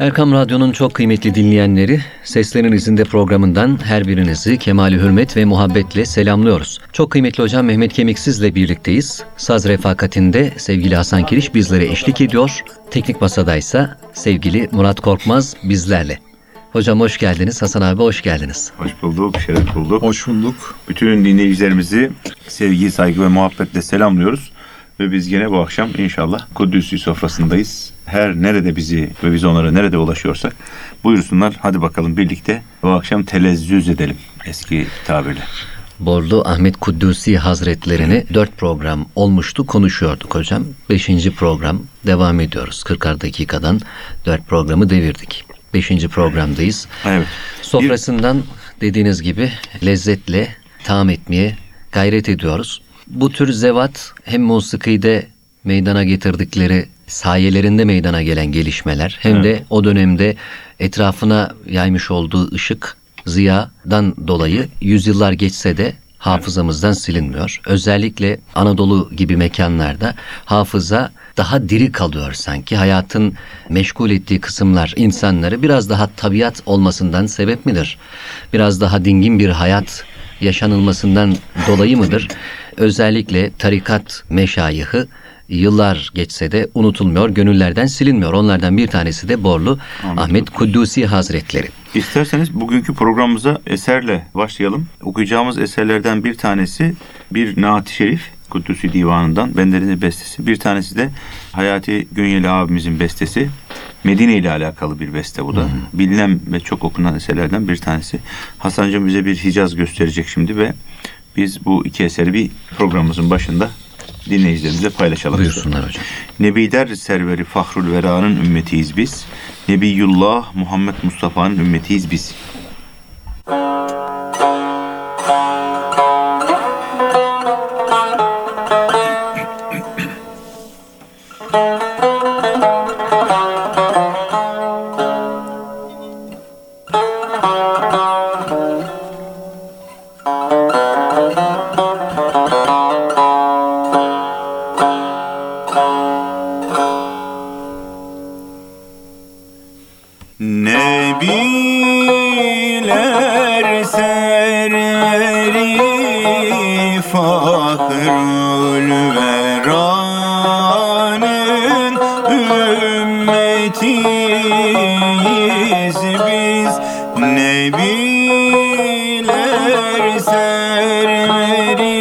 Erkam Radyo'nun çok kıymetli dinleyenleri, Seslerin İzinde programından her birinizi kemali hürmet ve muhabbetle selamlıyoruz. Çok kıymetli hocam Mehmet Kemiksiz'le birlikteyiz. Saz refakatinde sevgili Hasan Kiriş bizlere eşlik ediyor. Teknik masadaysa sevgili Murat Korkmaz bizlerle. Hocam hoş geldiniz, Hasan abi hoş geldiniz. Hoş bulduk, şeref bulduk. Hoş bulduk. Bütün dinleyicilerimizi sevgi, saygı ve muhabbetle selamlıyoruz. Ve biz gene bu akşam inşallah Kudüs'ü sofrasındayız. Her nerede bizi ve biz onlara nerede ulaşıyorsak buyursunlar. Hadi bakalım birlikte bu akşam telezzüz edelim eski tabirle. Borlu Ahmet Kudüsî Hazretlerini 4 program olmuştu, konuşuyorduk hocam. 5. program devam ediyoruz. 40'ar dakikadan 4 programı devirdik. 5. programdayız. Evet. Sofrasından dediğiniz gibi lezzetle taam etmeye gayret ediyoruz. Bu tür zevat hem musikide meydana getirdikleri sayelerinde meydana gelen gelişmeler hem de o dönemde etrafına yaymış olduğu ışık, ziyadan dolayı yüzyıllar geçse de hafızamızdan silinmiyor. Özellikle Anadolu gibi mekanlarda hafıza daha diri kalıyor sanki. Hayatın meşgul ettiği kısımlar insanları biraz daha tabiat olmasından sebep midir? Biraz daha dingin bir hayat yaşanılmasından dolayı mıdır? Özellikle tarikat meşayihı yıllar geçse de unutulmuyor, gönüllerden silinmiyor. Onlardan bir tanesi de Borlu Ahmet Kudüsî Hazretleri. İsterseniz bugünkü programımıza eserle başlayalım. Okuyacağımız eserlerden bir tanesi bir Naat-ı Şerif, Kudüsî Divanı'ndan benderinin bestesi. Bir tanesi de Hayati Gönyeli abimizin bestesi. Medine ile alakalı bir beste bu da. Bilinen ve çok okunan eserlerden bir tanesi. Hasan'cığım bize bir Hicaz gösterecek şimdi ve biz bu iki eseri bir programımızın başında dinleyicilerimizle paylaşalım. Buyursunlar hocam. Nebiler serveri Fahrul Vera'nın ümmetiyiz biz. Nebiyullah Muhammed Mustafa'nın ümmetiyiz biz. Nebiler serveri Fahrul Vera'nın ümmetiyiz biz. Nebiler serveri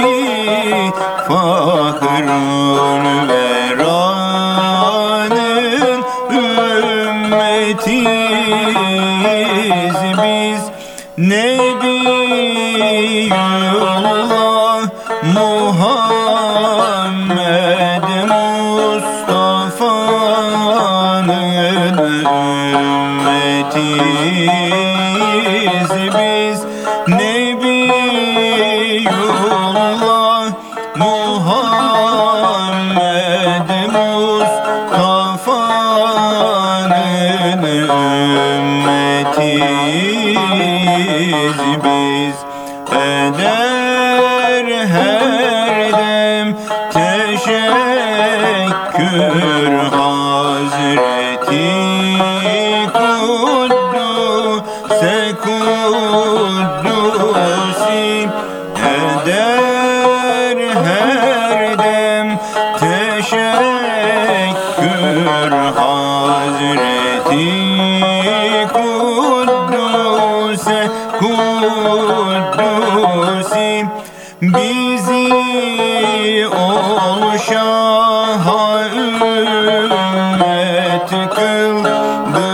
Fahrul Vera'nın ümmetiyiz biz. Nebiyullah Muhammed Mustafa'nın ümmetiyiz biz. Nebiyullah Muhammed Mustafa'nın ümmetiyiz biz. Eder her dem teşekkür Hazreti Kuddüs'e Kudüs'ü. Eder her dem teşekkür Hazreti Kuddüs'e Kudüs'ü. Bizi ol şaha ümmet kıldı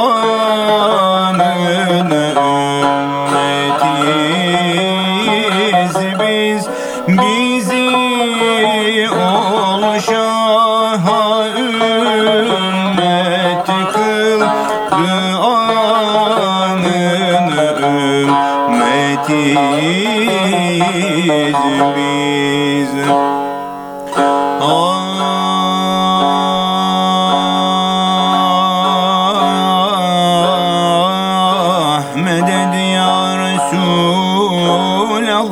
anın ümmetiyiz biz. Bizi ol şaha ümmet kıldı anın ümmetiyiz biz. Ahmed ya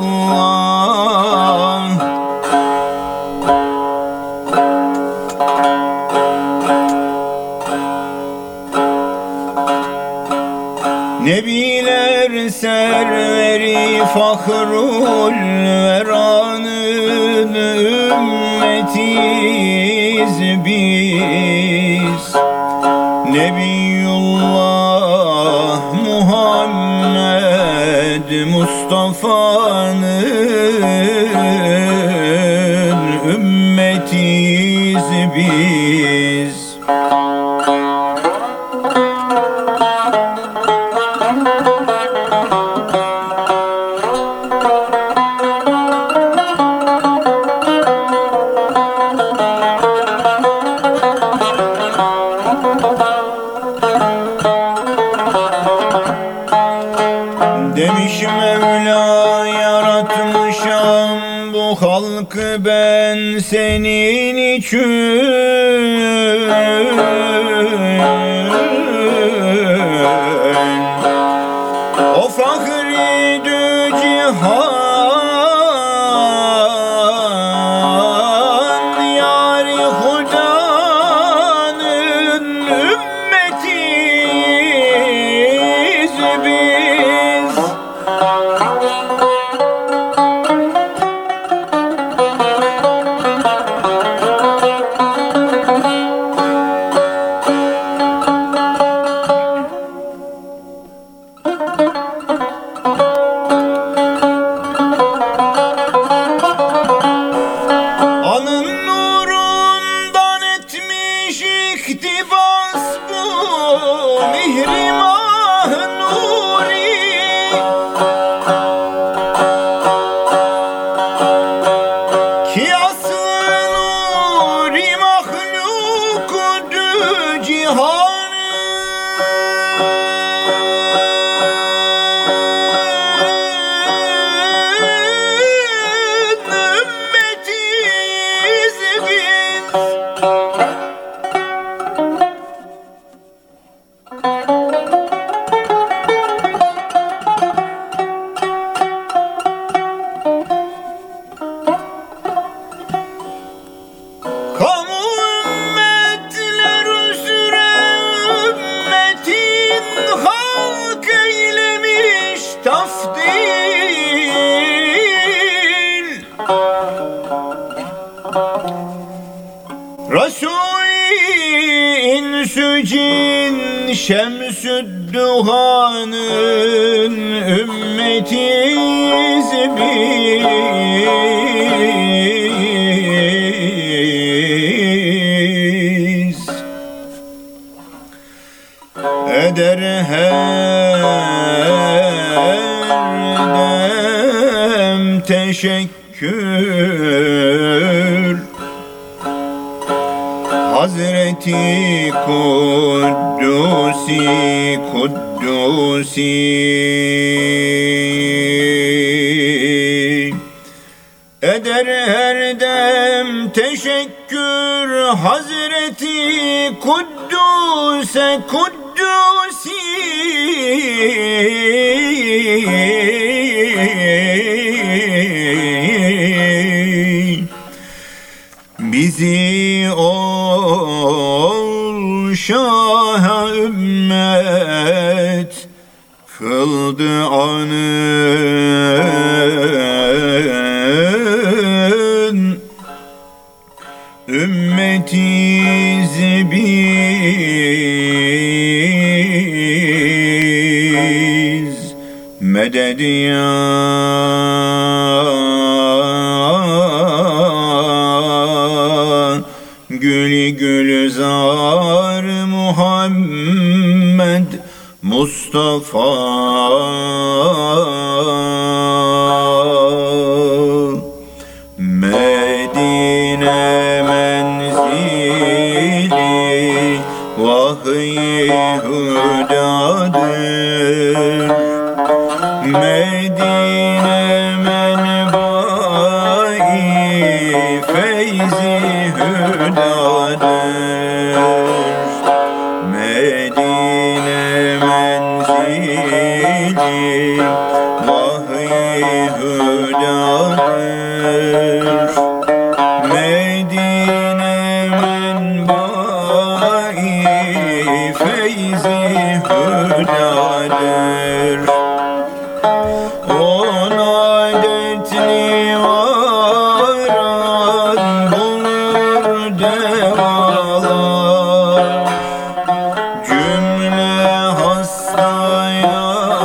Resulallah. Nebiler serveri fahrul veranın ümmetiyiz biz. Nebiyullah Muhammed Mustafa'nın ümmetiyiz biz. Demiş Mevla, yaratmışam bu halkı ben senin için. O fahri dü cihan yâri Huda'nın ümmetiyiz biz. Anın nurundan etmiş iktibas bu mihrimah nuri. Ki aslı nuri mahlukudu cihanın ümmetiyiz biz. Kamu ümmetler üzere ümmetin halk eylemiş tafdil. Resul-i insü cin Şemsü'd-Duhan'ın ümmetiyiz biz. Eder her dem teşekkür Hazreti Kuddusi eder her dem teşekkür Hazreti Kudduse bizi ol şah ümmet kıldı anın ümmetiyiz biz. Medet ya Gülü Gülzar Muhammed Mustafa. Medine menzili vahiy hudadır. Medine menbai feyzi hüdadır. Medine menzili vahiy hüdadır. Medine menbai devalar. Cümle hastaya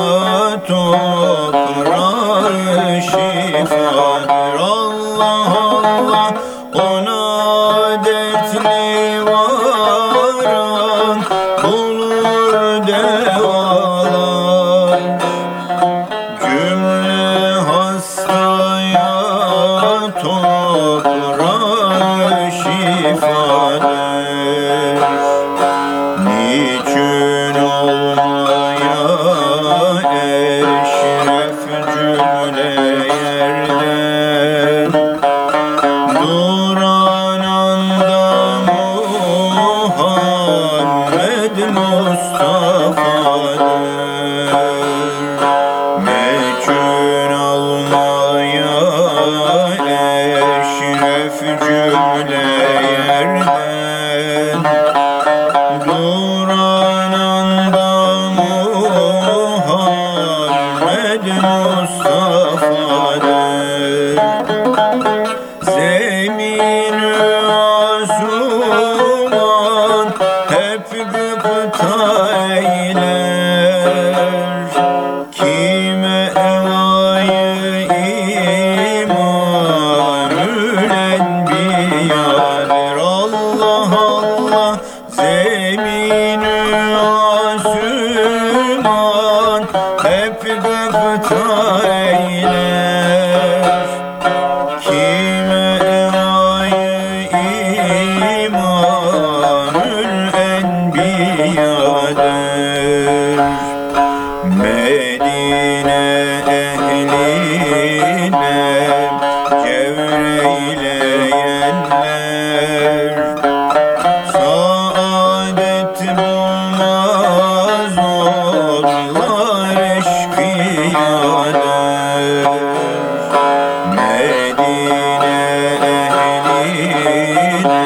toprağı şifadır. Allah Allah ona dertli varan bulur devalar. Cümle hastaya toprağı şifadır. Niçin olmaya eşref cümle yerden duran anda Muhammed Mustafa'dır. Meçhul olmaya eşref cümle yerden duran anda Muhammed Mustafa'dır. Zemin-i asuman hep gıpta eyler. Kime evayı imanül enbiyadır. Allah Allah zemin-i asuman hep gıpta eyler. Kime evayı imanül enbiyadır. Medine ehline cevreyleyenler saadet bulmaz onlar eşkıyadır. Medine ehline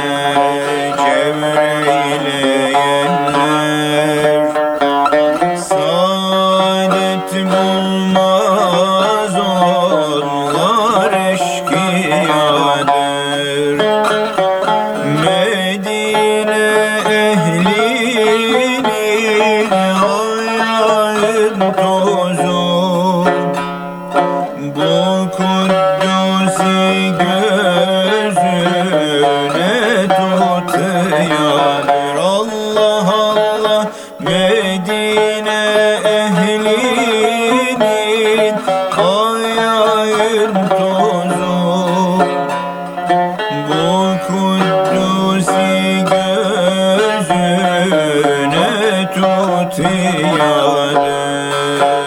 cevreyleyenler saadet bulmaz onlar eşkıyadır. Medine ehlinin ayağın tozu bu kudüs'ü gözüne tutuyordur. Allah Allah Medine ehlinin ayağın tozu bu kudüs'ü gözüne tutuyordur.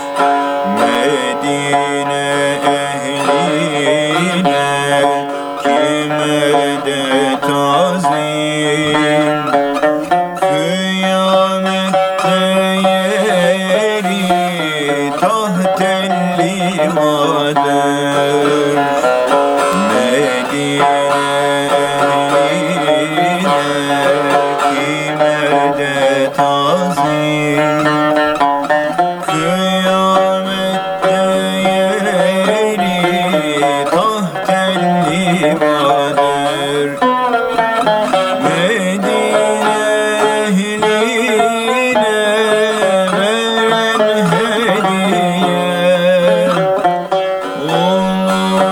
Medine ehline kime de tazim, kıyamette yeri tahtel livadır. Medine ehline kime de tazim, kıyamette yeri tahtel livadır. Medine ehline veren hediye ulu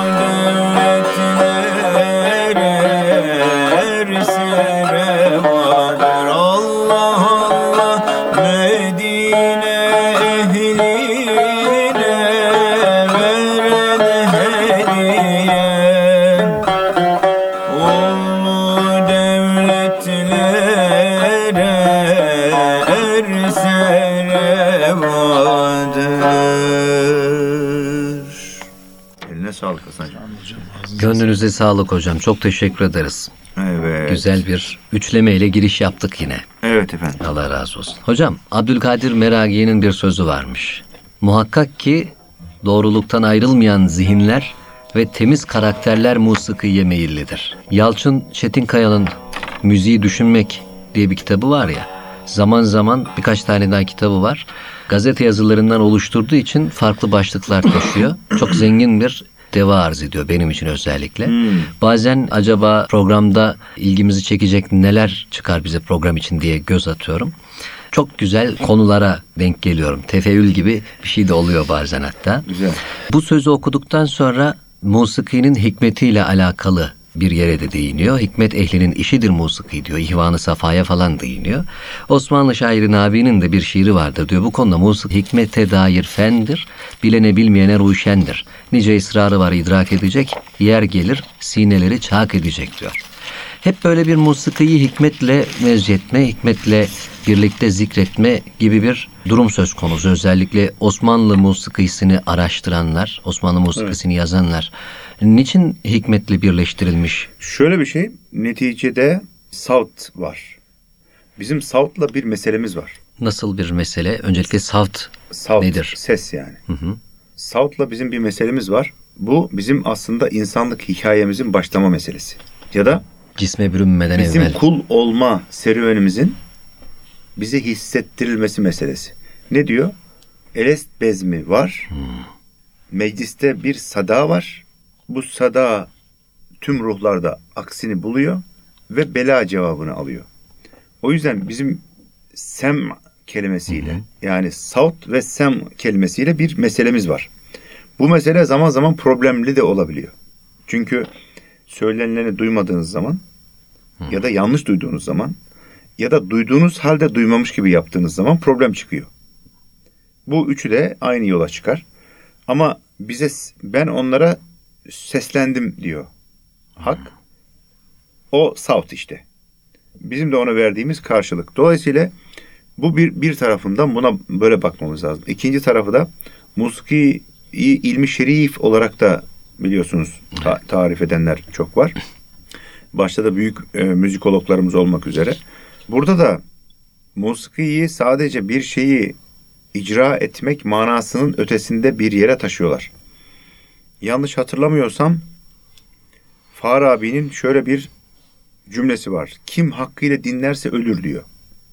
devletlere ersere vardır. Allah Allah Medine ehline veren hediye ulu devletlere ersere vardır. Eline sağlık Hasan'cığım. Gönlünüze sağlık hocam. Çok teşekkür ederiz. Evet. Güzel bir üçleme ile giriş yaptık yine. Evet efendim. Allah razı olsun. Hocam Abdülkadir Meragi'nin bir sözü varmış. Muhakkak ki doğruluktan ayrılmayan zihinler ve temiz karakterler musikiye meyillidir. Yalçın Çetinkaya'nın Müziği Düşünmek diye bir kitabı var ya. Zaman zaman birkaç tane daha kitabı var. Gazete yazılarından oluşturduğu için farklı başlıklar taşıyor. Çok zengin bir muhteva arz ediyor benim için özellikle. Bazen acaba programda ilgimizi çekecek neler çıkar bize program için diye göz atıyorum. Çok güzel konulara denk geliyorum. Tefeül gibi bir şey de oluyor bazen hatta. Güzel. Bu sözü okuduktan sonra musikinin hikmetiyle alakalı bir yere de değiniyor. Hikmet ehlinin işidir musiki diyor. İhvan-ı Safa'ya falan değiniyor. Osmanlı şairi Nabi'nin de bir şiiri vardır diyor. Bu konuda musiki hikmete dair fendir. Bilene bilmeyene ruşendir. Nice ısrarı var idrak edecek. Yer gelir sineleri çak edecek diyor. Hep böyle bir musikiyi hikmetle mezcetme, hikmetle birlikte zikretme gibi bir durum söz konusu. Özellikle Osmanlı musikisini araştıranlar, Osmanlı musikisini yazanlar niçin hikmetle birleştirilmiş? Şöyle bir şey, neticede savt var. Bizim savtla bir meselemiz var. Nasıl bir mesele? Öncelikle savt nedir? Ses yani. Savtla bizim bir meselemiz var. Bu bizim aslında insanlık hikayemizin başlama meselesi. Ya da Cisme bürünmeden bizim evvel. kul olma serüvenimizin bize hissettirilmesi meselesi. Ne diyor? Elest bezmi var. Mecliste bir sada var. Bu sada tüm ruhlarda aksini buluyor ve bela cevabını alıyor. O yüzden bizim sem kelimesiyle yani savt ve sem kelimesiyle bir meselemiz var. Bu mesele zaman zaman problemli de olabiliyor. Çünkü söylenileni duymadığınız zaman ya da yanlış duyduğunuz zaman ya da duyduğunuz halde duymamış gibi yaptığınız zaman problem çıkıyor. Bu üçü de aynı yola çıkar. Ama ben onlara seslendim diyor hak. O savt işte. Bizim de ona verdiğimiz karşılık. Dolayısıyla bu bir tarafından buna böyle bakmamız lazım. İkinci tarafı da musiki ilmi şerif olarak da biliyorsunuz tarif edenler çok var. Başta da büyük müzikologlarımız olmak üzere. Burada da musikiyi sadece bir şeyi icra etmek manasının ötesinde bir yere taşıyorlar. Yanlış hatırlamıyorsam Farabi'nin şöyle bir cümlesi var. Kim hakkıyla dinlerse ölür diyor.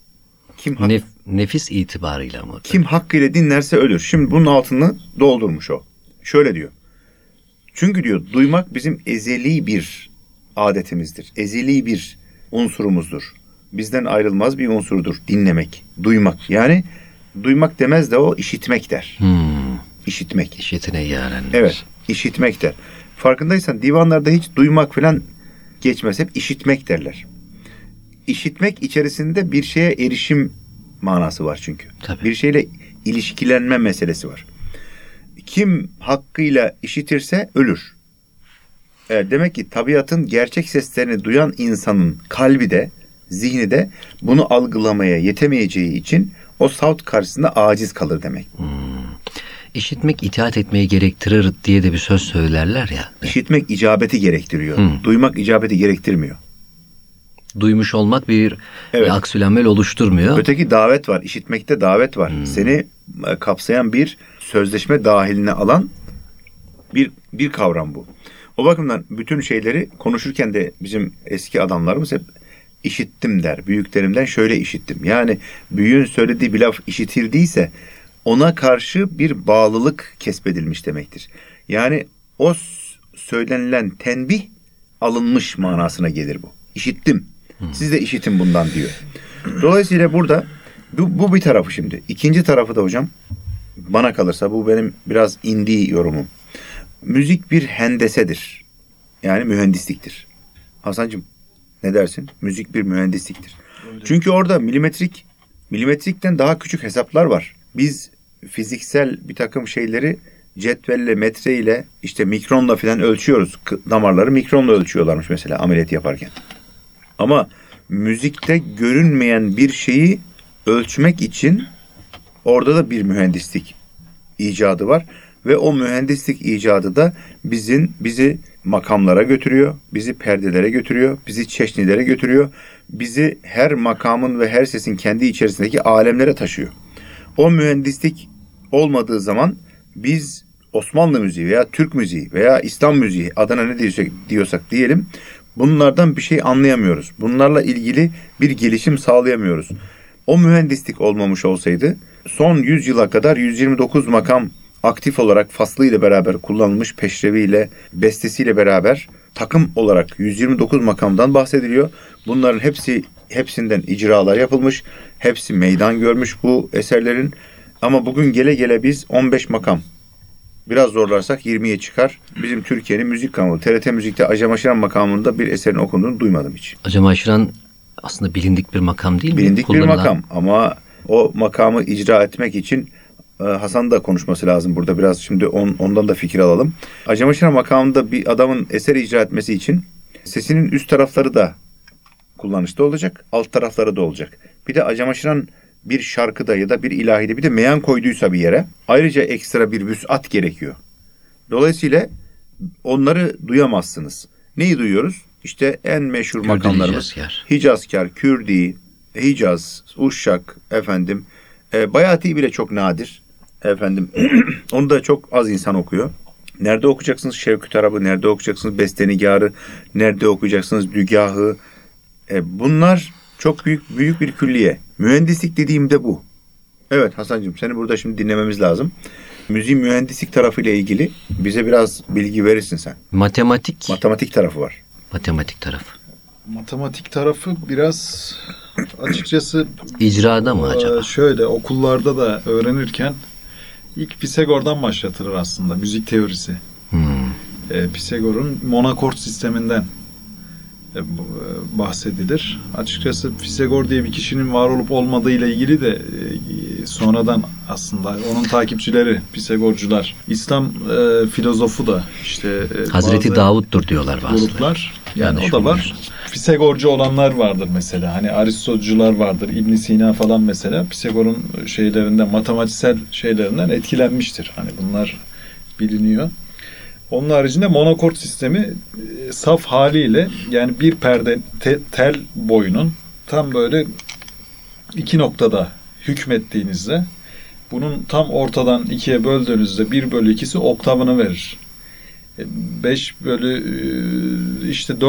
Nefis itibarıyla mı? Kim hakkıyla dinlerse ölür. Şimdi bunun altını doldurmuş o. Şöyle diyor. Çünkü diyor duymak bizim ezeli bir adetimizdir. Ezeli bir unsurumuzdur. Bizden ayrılmaz bir unsurdur dinlemek, duymak. Yani duymak demez de o işitmek der. İşitmek. İşitine yaren. Evet, işitmek der. Farkındaysan divanlarda hiç duymak falan geçmez. Hep işitmek derler. İşitmek içerisinde bir şeye erişim manası var çünkü. Tabii. Bir şeyle ilişkilenme meselesi var. Kim hakkıyla işitirse ölür. Demek ki tabiatın gerçek seslerini duyan insanın kalbi de, zihni de bunu algılamaya yetemeyeceği için o savt karşısında aciz kalır demek. İşitmek itaat etmeyi gerektirir diye de bir söz söylerler ya. İşitmek icabeti gerektiriyor. Duymak icabeti gerektirmiyor. Duymuş olmak bir Evet. aksülamel oluşturmuyor. Öteki davet var. İşitmekte davet var. Seni kapsayan bir sözleşme dahiline alan bir kavram bu. O bakımdan bütün şeyleri konuşurken de bizim eski adamlarımız hep işittim der. Büyüklerimden şöyle işittim. Yani büyüğün söylediği bir laf işitildiyse ona karşı bir bağlılık kesbedilmiş demektir. Yani o söylenilen tenbih alınmış manasına gelir bu. İşittim. Siz de işitin bundan diyor. Dolayısıyla burada bu bir tarafı şimdi. İkinci tarafı da hocam bana kalırsa bu benim biraz indi yorumum. Müzik bir hendesedir. Yani mühendisliktir. Hasancığım ne dersin? Müzik bir mühendisliktir. Çünkü orada milimetrikten daha küçük hesaplar var. Biz fiziksel bir takım şeyleri cetvelle, metreyle, işte mikronla falan ölçüyoruz. Damarları mikronla ölçüyorlarmış mesela ameliyat yaparken. Ama müzikte görünmeyen bir şeyi ölçmek için orada da bir mühendislik icadı var. Ve o mühendislik icadı da bizi makamlara götürüyor, bizi perdelere götürüyor, bizi çeşnilere götürüyor, bizi her makamın ve her sesin kendi içerisindeki alemlere taşıyor. O mühendislik olmadığı zaman biz Osmanlı müziği veya Türk müziği veya İslam müziği adına ne diyorsak diyelim bunlardan bir şey anlayamıyoruz. Bunlarla ilgili bir gelişim sağlayamıyoruz. O mühendislik olmamış olsaydı son 100 yıla kadar 129 makam aktif olarak faslıyla beraber kullanılmış peşreviyle, bestesiyle beraber takım olarak 129 makamdan bahsediliyor. Bunların hepsinden icralar yapılmış. Hepsi meydan görmüş bu eserlerin. Ama bugün gele gele biz 15 makam, biraz zorlarsak 20'ye çıkar. Bizim Türkiye'nin müzik kanalı TRT Müzik'te Acem Aşıran makamında bir eserin okunduğunu duymadım hiç. Acem Aşıran aslında bilindik bir makam değil mi? Bilindik bir makam ama o makamı icra etmek için Hasan da konuşması lazım burada. Biraz şimdi ondan da fikir alalım. Acem Aşıran makamında bir adamın eser icra etmesi için sesinin üst tarafları da kullanışta olacak, alt tarafları da olacak. Bir de Acem Aşıran bir şarkıda ya da bir ilahide bir de meyan koyduysa bir yere ayrıca ekstra bir vüs'at gerekiyor. Dolayısıyla onları duyamazsınız. Neyi duyuyoruz? İşte en meşhur makamlarımız Hicazkar, Kürdi, Hicaz, Uşşak, Bayati bile çok nadir. Onu da çok az insan okuyor. Nerede okuyacaksınız Şevkü Tarab'ı, nerede okuyacaksınız Bestenigar'ı, nerede okuyacaksınız Dügah'ı. Bunlar çok büyük bir külliye. Mühendislik dediğimde bu. Evet Hasancığım, seni burada şimdi dinlememiz lazım. Müziğin mühendislik tarafıyla ilgili bize biraz bilgi verirsin sen. Matematik tarafı var. Matematik tarafı biraz açıkçası icrada mı acaba? Şöyle okullarda da öğrenirken ilk Pisagor'dan başlatılır aslında müzik teorisi. Pisagor'un monakord sisteminden bahsedilir. Açıkçası Pisagor diye bir kişinin var olup olmadığı ile ilgili de sonradan aslında onun takipçileri Pisagorcular, İslam filozofu da işte Hazreti Davud'dur diyorlar bazıları. Gruplar. Yani o da var. Pisagorcu olanlar vardır mesela. Hani Aristocular vardır. İbn Sina falan mesela Pisagor'un şeylerinden, matematiksel şeylerinden etkilenmiştir. Hani bunlar biliniyor. Onun haricinde monakord sistemi saf haliyle yani bir perde tel boyunun tam böyle iki noktada hükmettiğinizde bunun tam ortadan ikiye böldüğünüzde 1/2'si oktavını verir. 5 işte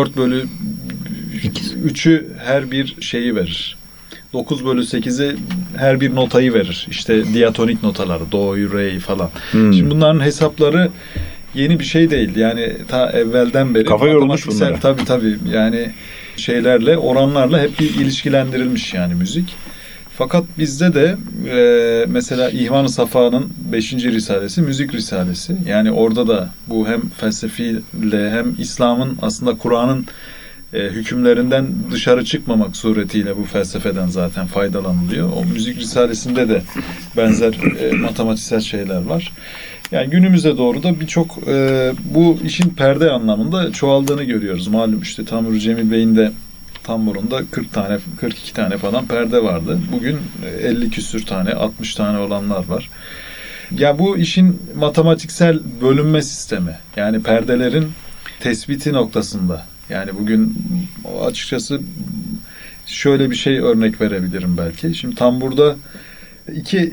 4/3'ü her bir şeyi verir. 9/8'i her bir notayı verir. İşte diatonik notaları, do, re falan. Şimdi bunların hesapları yeni bir şey değil. Yani ta evvelden beri kafa yorulmuş bunlara. Tabii. Yani şeylerle, oranlarla hep bir ilişkilendirilmiş yani müzik. Fakat bizde de mesela İhvan-ı Safa'nın 5. Risalesi müzik risalesi. Yani orada da bu hem felsefiyle hem İslam'ın aslında Kur'an'ın hükümlerinden dışarı çıkmamak suretiyle bu felsefeden zaten faydalanılıyor. O müzik risalesinde de benzer matematiksel şeyler var. Yani günümüze doğru da birçok bu işin perde anlamında çoğaldığını görüyoruz. Malum işte Tamur Cemil Bey'in de tamburunda 42 tane falan perde vardı. Bugün 50 küsür tane, 60 tane olanlar var. Ya bu işin matematiksel bölünme sistemi. Yani perdelerin tespiti noktasında. Yani bugün açıkçası şöyle bir şey örnek verebilirim belki. Şimdi tamburda iki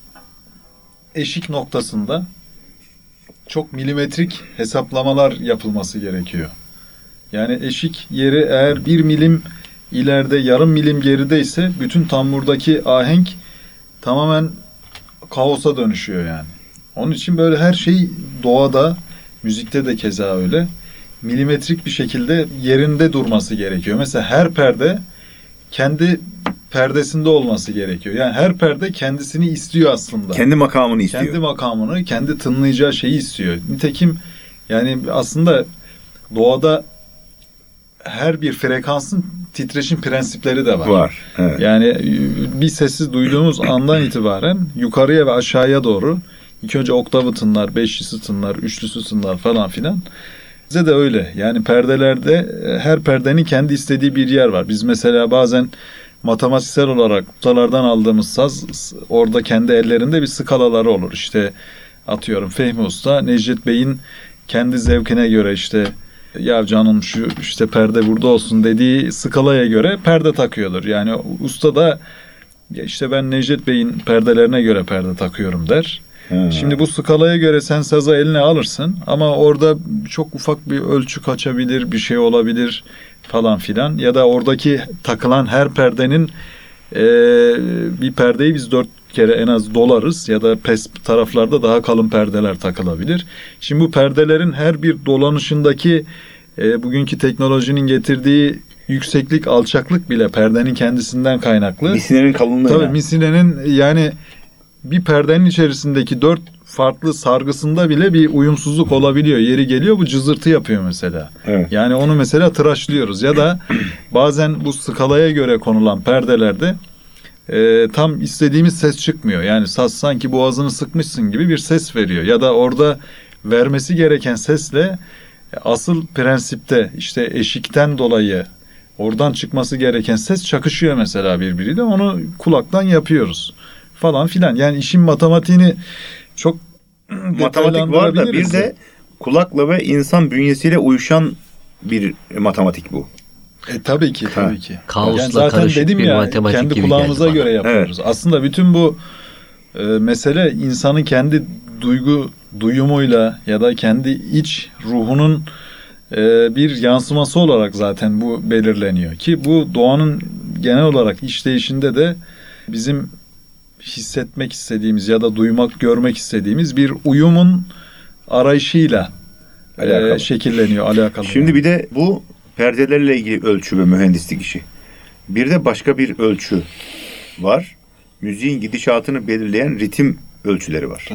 eşik noktasında çok milimetrik hesaplamalar yapılması gerekiyor. Yani eşik yeri eğer 1 milim ileride, yarım milim gerideyse bütün tamburdaki ahenk tamamen kaosa dönüşüyor yani. Onun için böyle her şey doğada, müzikte de keza öyle, milimetrik bir şekilde yerinde durması gerekiyor. Mesela her perde kendi perdesinde olması gerekiyor. Yani her perde kendisini istiyor aslında. Kendi makamını istiyor. Kendi makamını, kendi tınlayacağı şeyi istiyor. Nitekim yani aslında doğada her bir frekansın titreşim prensipleri de var. Evet. Yani bir sesi duyduğumuz andan itibaren yukarıya ve aşağıya doğru ilk önce oktavı tınlar, beşlisi tınlar, üçlüsü tınlar falan filan. Bize de öyle. Yani perdelerde her perdenin kendi istediği bir yer var. Biz mesela bazen matematiksel olarak ustalardan aldığımız saz orada kendi ellerinde bir skalaları olur. İşte atıyorum Fehmi Usta Necdet Bey'in kendi zevkine göre işte ya canım şu işte perde burada olsun dediği skalaya göre perde takıyordur. Yani usta da işte ben Necdet Bey'in perdelerine göre perde takıyorum der. Şimdi bu skalaya göre sen sazı eline alırsın ama orada çok ufak bir ölçü kaçabilir, bir şey olabilir falan filan. Ya da oradaki takılan her perdenin bir perdeyi biz kere en az dolarız ya da pes taraflarda daha kalın perdeler takılabilir. Şimdi bu perdelerin her bir dolanışındaki bugünkü teknolojinin getirdiği yükseklik, alçaklık bile perdenin kendisinden kaynaklı. Misinenin kalınlığı. Tabii misinenin yani bir perdenin içerisindeki 4 farklı sargısında bile bir uyumsuzluk olabiliyor. Yeri geliyor bu cızırtı yapıyor mesela. Evet. Yani onu mesela tıraşlıyoruz ya da bazen bu skalaya göre konulan perdelerde tam istediğimiz ses çıkmıyor. Yani saz sanki boğazını sıkmışsın gibi bir ses veriyor. Ya da orada vermesi gereken sesle asıl prensipte işte eşikten dolayı oradan çıkması gereken ses çakışıyor mesela birbiriyle. Onu kulaktan yapıyoruz falan filan. Yani işin matematiğini çok Matematik var da bir de kulakla ve insan bünyesiyle uyuşan bir matematik bu. Tabii ki. Kaosla Yani zaten karışık dedim bir ya, matematik kendi gibi kulağımıza geldi bana. göre yapıyoruz. Evet. Aslında bütün bu mesele insanın kendi duyumuyla ya da kendi iç ruhunun bir yansıması olarak zaten bu belirleniyor. Ki bu doğanın genel olarak işleyişinde de bizim hissetmek istediğimiz ya da duymak, görmek istediğimiz bir uyumun arayışıyla şekilleniyor, alakalı. Şimdi bir de bu perdelerle ilgili ölçü ve mühendislik işi. Bir de başka bir ölçü var. Müziğin gidişatını belirleyen ritim ölçüleri var.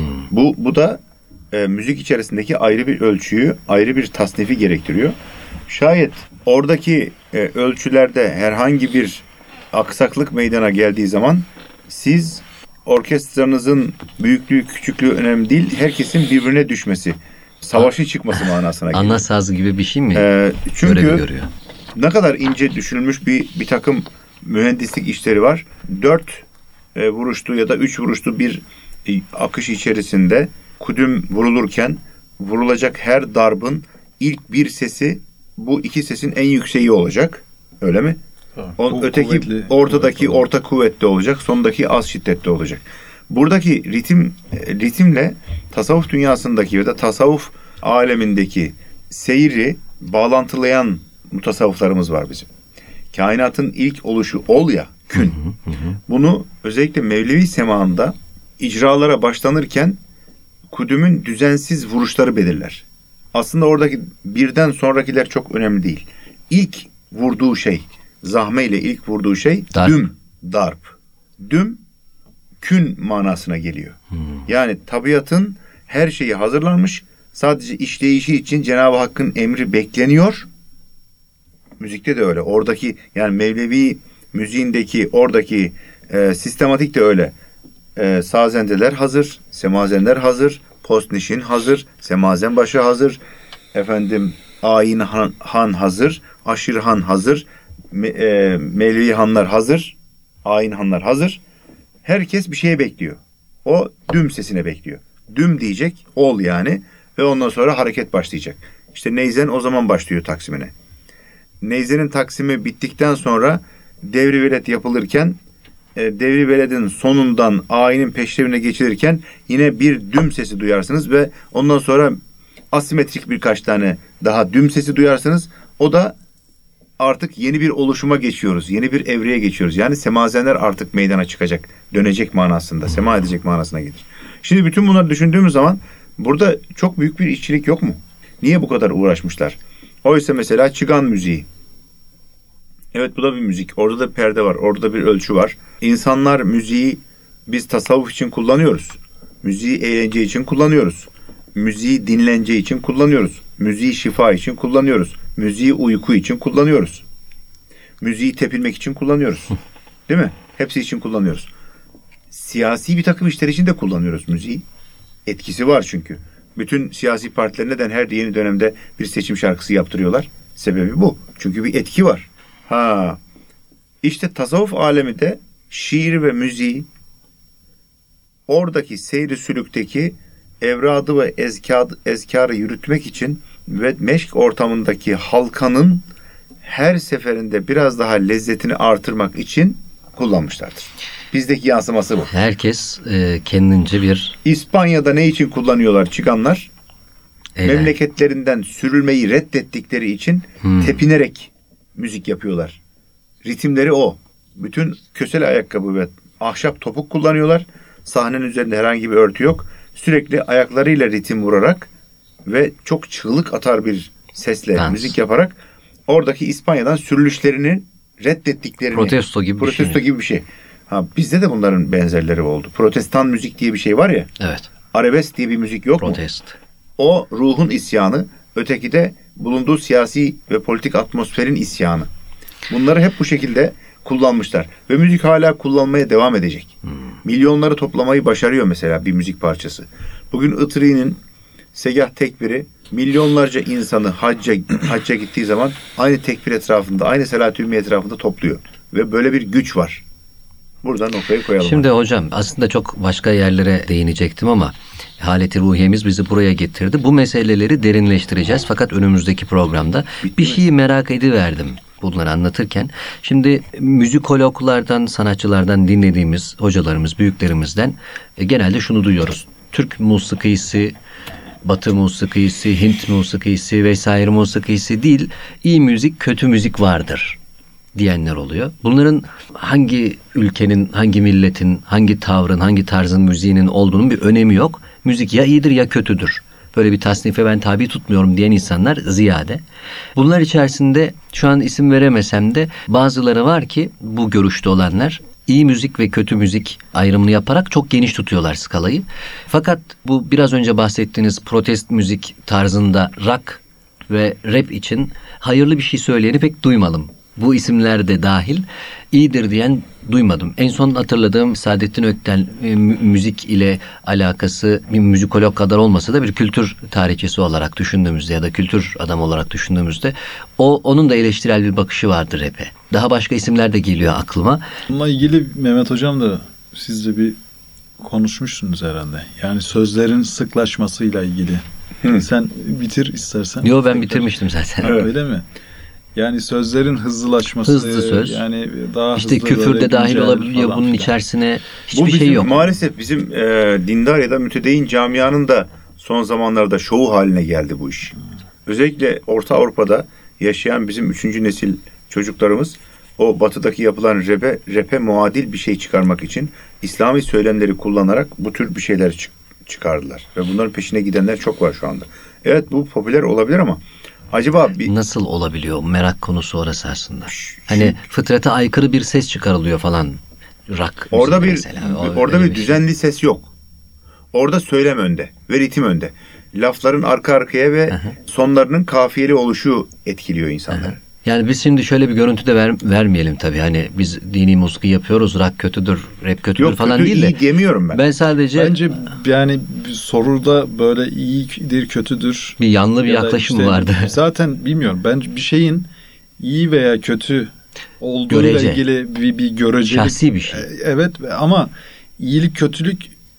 Bu da müzik içerisindeki ayrı bir ölçüyü, ayrı bir tasnifi gerektiriyor. Şayet oradaki ölçülerde herhangi bir aksaklık meydana geldiği zaman siz orkestranızın büyüklüğü, küçüklüğü önemli değil. Herkesin birbirine düşmesi, savaşın çıkması manasına geliyor. Ana saz gibi bir şey mi? Çünkü görüyor. ne kadar ince düşünülmüş bir takım mühendislik işleri var. 4 vuruşlu ya da 3 vuruşlu bir akış içerisinde kudüm vurulurken vurulacak her darbın ilk bir sesi bu iki sesin en yükseği olacak. Öyle mi? Öteki kuvvetli, ortadaki orta kuvvetli olacak. Sondaki az şiddetli olacak. Buradaki ritimle tasavvuf dünyasındaki ya da tasavvuf alemindeki seyri bağlantılayan mutasavvıflarımız var bizim. Kainatın ilk oluşu ol ya, kün. Bunu özellikle Mevlevi semağında icralara başlanırken kudümün düzensiz vuruşları belirler. Aslında oradaki birden sonrakiler çok önemli değil. İlk vurduğu şey, zahme ile ilk vurduğu şey düm, darp. Düm, kün manasına geliyor. Yani tabiatın her şeyi hazırlanmış, sadece işleyişi için Cenab-ı Hakk'ın emri bekleniyor. Müzikte de öyle. Oradaki yani Mevlevi müziğindeki oradaki sistematik de öyle. Sazendeler hazır, semazenler hazır, postnişin hazır, semazen başı hazır, ayin han hazır, aşir han hazır, Mevlevi hanlar hazır, ayin hanlar hazır. Herkes bir şeye bekliyor. O düm sesine bekliyor. Düm diyecek, ol yani ve ondan sonra hareket başlayacak. İşte neyzen o zaman başlıyor taksimine. Neyzenin taksimi bittikten sonra devri velet yapılırken devri veledin sonundan ayinin peşlerine geçilirken yine bir düm sesi duyarsınız ve ondan sonra asimetrik birkaç tane daha düm sesi duyarsınız. O da artık yeni bir oluşuma geçiyoruz. Yeni bir evreye geçiyoruz. Yani semazenler artık meydana çıkacak. Dönecek manasında. Sema edecek manasına gelir. Şimdi bütün bunları düşündüğümüz zaman burada çok büyük bir işçilik yok mu? Niye bu kadar uğraşmışlar? Oysa mesela çıgan müziği. Evet bu da bir müzik. Orada da bir perde var. Orada da bir ölçü var. İnsanlar müziği biz tasavvuf için kullanıyoruz. Müziği eğlence için kullanıyoruz. Müziği dinlence için kullanıyoruz. Müziği şifa için kullanıyoruz. Müziği uyku için kullanıyoruz. Müziği tepinmek için kullanıyoruz. Değil mi? Hepsi için kullanıyoruz. Siyasi bir takım işler için de kullanıyoruz müziği. Etkisi var çünkü. Bütün siyasi partiler neden her yeni dönemde bir seçim şarkısı yaptırıyorlar? Sebebi bu. Çünkü bir etki var. İşte tasavvuf alemi de şiir ve müziği oradaki seyri sülükteki evradı ve ezkarı yürütmek için ve meşk ortamındaki halkanın her seferinde biraz daha lezzetini artırmak için kullanmışlardır. Bizdeki yansıması bu. Herkes kendince bir İspanya'da ne için kullanıyorlar çıkanlar? eğlen. Memleketlerinden sürülmeyi reddettikleri için tepinerek müzik yapıyorlar. Ritimleri o. Bütün kösele ayakkabı ve ahşap topuk kullanıyorlar. Sahnenin üzerinde herhangi bir örtü yok. Sürekli ayaklarıyla ritim vurarak ve çok çığlık atar bir sesle müzik yaparak oradaki İspanya'dan sürülüşlerini reddettiklerini, protesto gibi bir şey. Ha, bizde de bunların benzerleri oldu. Protestan müzik diye bir şey var ya. Evet. Arabesk diye bir müzik yok mu? O ruhun isyanı, öteki de bulunduğu siyasi ve politik atmosferin isyanı. Bunları hep bu şekilde kullanmışlar. Ve müzik hala kullanmaya devam edecek. Milyonları toplamayı başarıyor mesela bir müzik parçası. Bugün Itri'nin Segah Tekbiri milyonlarca insanı hacca gittiği zaman aynı tekbir etrafında, aynı Salat-ı Ümmiye etrafında topluyor. Ve böyle bir güç var. Buradan noktayı koyalım. Şimdi hocam aslında çok başka yerlere değinecektim ama haleti ruhiyemiz bizi buraya getirdi. Bu meseleleri derinleştireceğiz fakat önümüzdeki programda bir şeyi merak ediverdim bunları anlatırken. Şimdi müzikologlardan, sanatçılardan dinlediğimiz hocalarımız, büyüklerimizden genelde şunu duyuyoruz. Türk musikisi, Batı musikisi, Hint musikisi vesaire musikisi değil, iyi müzik, kötü müzik vardır diyenler oluyor. Bunların hangi ülkenin, hangi milletin, hangi tavrın, hangi tarzın müziğinin olduğunun bir önemi yok. Müzik ya iyidir ya kötüdür. Böyle bir tasnife ben tabi tutmuyorum diyen insanlar ziyade. Bunlar içerisinde şu an isim veremesem de bazıları var ki bu görüşte olanlar iyi müzik ve kötü müzik ayrımını yaparak çok geniş tutuyorlar skalayı. Fakat bu biraz önce bahsettiğiniz protest müzik tarzında rock ve rap için hayırlı bir şey söyleyeni pek duymadım. Bu isimler de dahil iyidir diyen duymadım. En son hatırladığım Saadettin Ökten müzik ile alakası bir müzikolog kadar olmasa da bir kültür tarihçisi olarak düşündüğümüzde ya da kültür adamı olarak düşündüğümüzde onun da eleştirel bir bakışı vardır rap'e. Daha başka isimler de geliyor aklıma. Bununla ilgili Mehmet Hocam da siz de bir konuşmuşsunuz herhalde. Yani sözlerin sıklaşmasıyla ilgili. Sen bitir istersen. Yo ben bitirmiştim zaten. Evet. Öyle mi? Yani sözlerin hızlılaşması. Hızlı söz. Yani daha İşte hızlı küfür de dahil olabiliyor bunun filan. içerisine. Hiçbir bu bizim, şey yok. Maalesef bizim dindar ya da mütedeyyin camianın da son zamanlarda şovu haline geldi bu iş. Özellikle Orta Avrupa'da yaşayan bizim 3. nesil çocuklarımız o batıdaki yapılan rap'e muadil bir şey çıkarmak için İslami söylemleri kullanarak bu tür bir şeyler çıkardılar. Ve bunların peşine gidenler çok var şu anda. Evet bu popüler olabilir ama acaba nasıl olabiliyor? Merak konusu orası aslında. Hani fıtrata aykırı bir ses çıkarılıyor falan. Rock orada bir şey. düzenli ses yok. Orada söylem önde ve ritim önde. Lafların arka arkaya ve sonlarının kafiyeli oluşu etkiliyor insanları. Yani biz şimdi şöyle bir görüntü de vermeyelim tabii. Hani biz dini musiki yapıyoruz, rock kötüdür, rap kötüdür yok, falan kötü, değil de. iyi demiyorum ben. Ben sadece bence yani soruda böyle iyidir, kötüdür. Bir yanlı bir yaklaşım işte, vardı. Zaten bilmiyorum. Bence bir şeyin iyi veya kötü olduğuyla ilgili bir görecelik. Şahsi bir şey. Evet ama iyilik, kötülük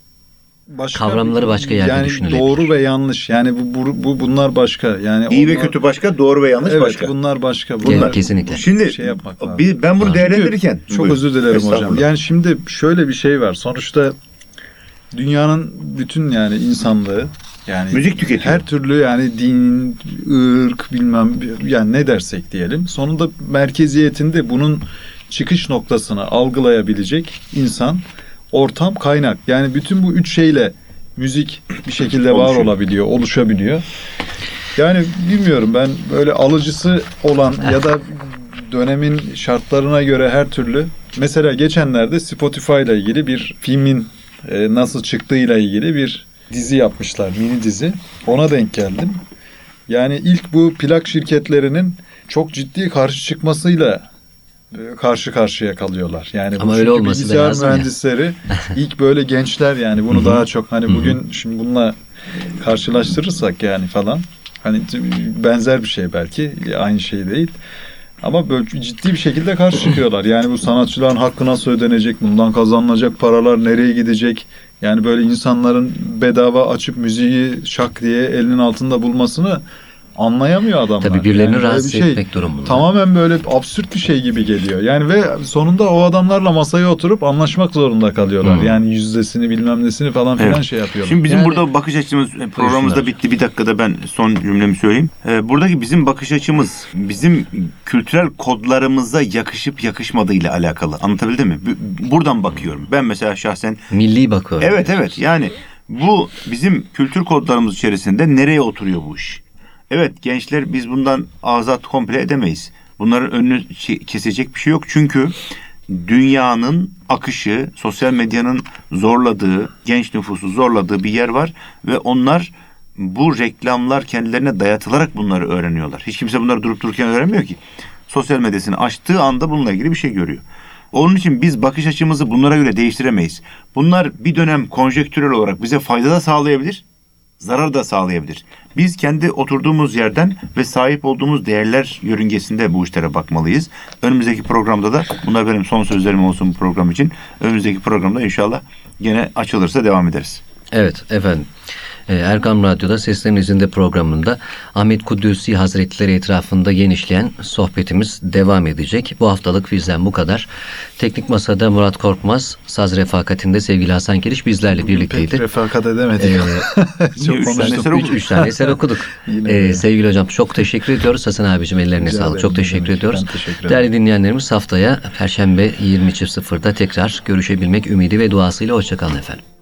başka kavramları başka yerde yani düşünülebilir. Doğru ve yanlış. Yani bunlar başka. Yani iyi ve kötü başka, doğru ve yanlış başka. Evet, bunlar başka. Kesinlikle. Şimdi şey yapmak lazım. ben bunu değerlendirirken çok özür dilerim hocam. Yani şimdi şöyle bir şey var. Sonuçta dünyanın bütün yani insanlığı yani müzik tüketiyor. Her türlü yani din, ırk bilmem yani ne dersek diyelim. Sonunda merkeziyetinde bunun çıkış noktasını algılayabilecek insan, ortam, kaynak. Yani bütün bu üç şeyle müzik bir şekilde var olabiliyor, oluşabiliyor. Yani bilmiyorum ben böyle alıcısı olan ya da dönemin şartlarına göre her türlü. Mesela geçenlerde Spotify ile ilgili bir filmin nasıl çıktığıyla ilgili bir dizi yapmışlar, mini dizi. Ona denk geldim. Yani ilk bu plak şirketlerinin çok ciddi karşı çıkmasıyla karşı karşıya kalıyorlar. Yani ama öyle olması da lazım mühendisleri ilk böyle gençler yani bunu daha çok hani bugün şimdi bununla karşılaştırırsak yani falan hani benzer bir şey belki aynı şey değil. Ama böyle ciddi bir şekilde karşı çıkıyorlar. Yani bu sanatçıların hakkı nasıl ödenecek? Bundan kazanılacak paralar nereye gidecek? Yani böyle insanların bedava açıp müziği şak diye elinin altında bulmasını anlayamıyor adamlar. Tabii birilerini böyle rahatsız bir şey, etmek durumunda. tamamen böyle absürt bir şey gibi geliyor. Yani ve sonunda o adamlarla masaya oturup anlaşmak zorunda kalıyorlar. Yani yüzdesini bilmem nesini falan filan Evet. şey yapıyorlar. Şimdi bizim Yani- burada bakış açımız programımızda Buyursunlar. bitti. Bir dakikada ben son cümlemi söyleyeyim. Buradaki bizim bakış açımız bizim kültürel kodlarımıza yakışıp yakışmadığıyla alakalı. Anlatabildim mi? Buradan bakıyorum. Ben mesela şahsen Milli bakıyorum. evet yani bu bizim kültür kodlarımız içerisinde nereye oturuyor bu iş? Evet gençler biz bundan azat komple edemeyiz. Bunların önünü kesecek bir şey yok. Çünkü dünyanın akışı, sosyal medyanın zorladığı, genç nüfusu zorladığı bir yer var ve onlar bu reklamlar kendilerine dayatılarak bunları öğreniyorlar. Hiç kimse bunları durup dururken öğrenmiyor ki. Sosyal medyasını açtığı anda bununla ilgili bir şey görüyor. Onun için biz bakış açımızı bunlara göre değiştiremeyiz. Bunlar bir dönem konjektürel olarak bize fayda da sağlayabilir, zarar da sağlayabilir. Biz kendi oturduğumuz yerden ve sahip olduğumuz değerler yörüngesinde bu işlere bakmalıyız. Önümüzdeki programda da, bunlar benim son sözlerim olsun bu program için. Önümüzdeki programda inşallah gene açılırsa devam ederiz. Evet efendim. Erkam Radyo'da Seslerin İzinde programında Ahmet Kudüsî Hazretleri etrafında genişleyen sohbetimiz devam edecek. Bu haftalık bizden bu kadar. Teknik Masa'da Murat Korkmaz, saz refakatinde sevgili Hasan Kiriş bizlerle birlikteydi. Pek refakat edemedik. Çok Üç tane konuştuk. eser okuduk. Üç tane eser okuduk. Yine de. Sevgili hocam çok teşekkür ediyoruz. Hasan abicim ellerine Rica sağlık. ederim, Çok ne teşekkür demek. ediyoruz. Ben teşekkür ederim. Değerli dinleyenlerimiz haftaya Perşembe 20.00'da tekrar görüşebilmek ümidi ve duasıyla hoşçakalın efendim.